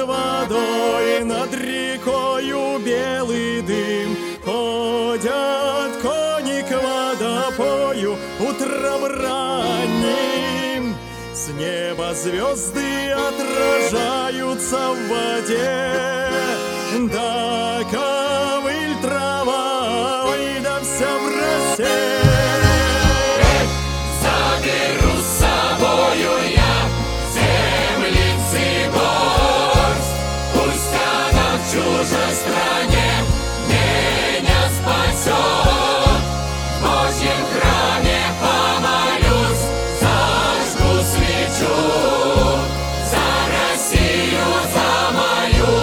водой, над рекою белый дым. Ходят кони к водопою утром ранним. С неба звезды отражаются в воде. Да ковыль трава, ой, да вся в росе. Заберу с собою я землицы горсть, пусть она в чужой стране меня спасет. В Божьем храме помолюсь, зажгу свечу за Россию, за мою.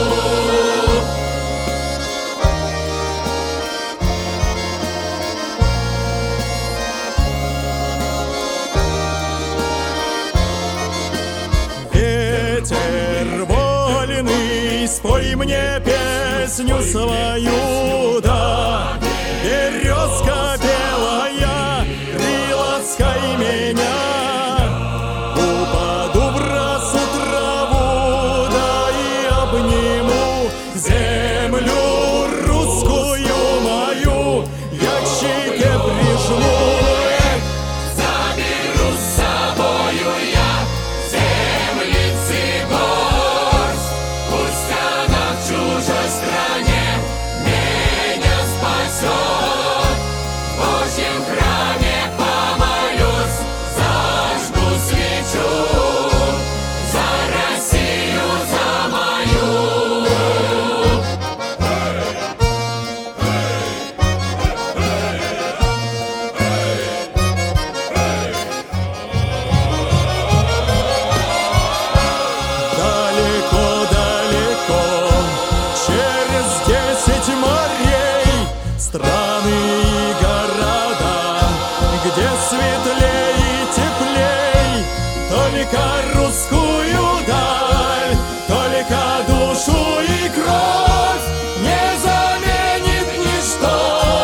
Ветер вольный, спой мне песню свою, да. Березка белая, приласкай меня. Упаду в росу траву, да и обниму землю русскую мою, я к щеке прижму. Заберу с собою я землицы горсть, пусть она в чужой стране меня спасет. В Божьем храме помолюсь, зажгу свечу за Россию, за мою. Далеко-далеко, через 10 морей, страны и города, где светлей и теплей, только русскую даль, только душу и кровь не заменит ничто.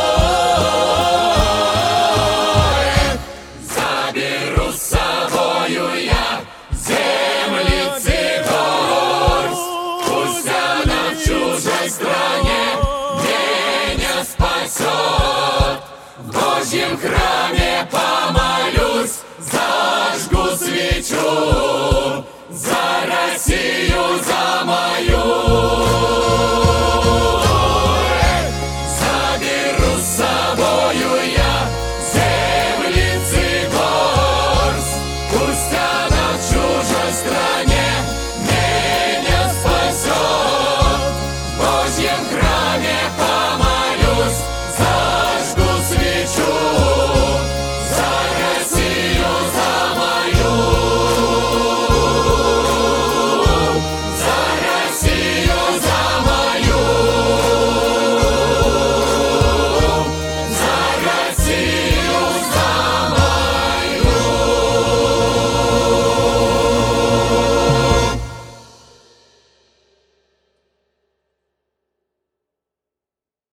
Заберу с собою я землицы горсть, пусть она в чужой стране меня спасет. В Божьем храме